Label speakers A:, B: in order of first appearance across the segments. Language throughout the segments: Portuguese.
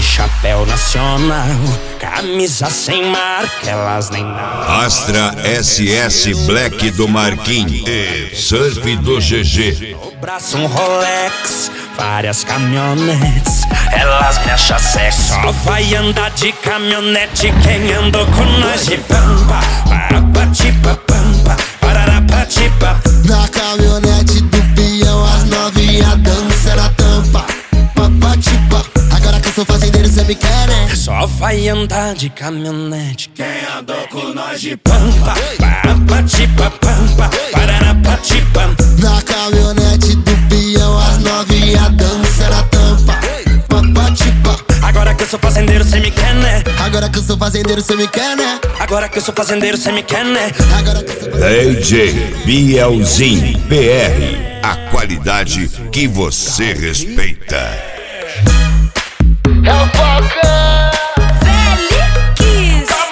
A: chapéu nacional, camisa sem marca, elas nem dão.
B: Astra SS Black do Marquinhos, Surf do GG.
A: No braço um Rolex, várias caminhonetes, elas me acham sexy. Só vai andar de caminhonete quem andou com nós de pampa. Parapatipa pampa, pararapatipa.
C: Na caminhonete do peão as novinha dança na tampa. Papatipa. Agora que eu sou fazendeiro cê me quer, né?
A: Só vai andar de caminhonete quem andou com nós de pampa. Parapatipa pampa, pararapatipa.
C: Na caminhonete do peão as novinha dança na tampa. Papatipa.
A: Agora que eu sou fazendeiro cê me quer, né?
C: Agora que eu sou fazendeiro cê me quer, né?
A: Agora que eu sou fazendeiro cê me quer, né?
C: Agora que eu sou
B: DJ Bielzinho PR, a qualidade que você respeita.
C: É o Falcão!
D: Félix!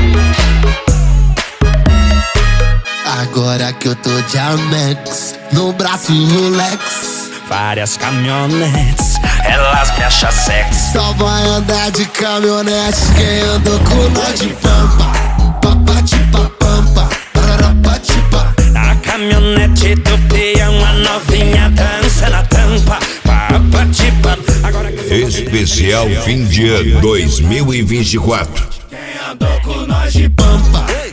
C: Agora que eu tô de Amex, no braço Rolex,
A: várias caminhonetes, elas me acham sexy.
C: só vai andar de caminhonete quem andou com nós de pampa. Papatipa pampa, pararapatipa.
A: Na caminhonete do peão a novinha dança na tampa. Papatipa. Agora que eu sou
B: Especial fim de ano 2024.
A: quem andou com nós de pampa.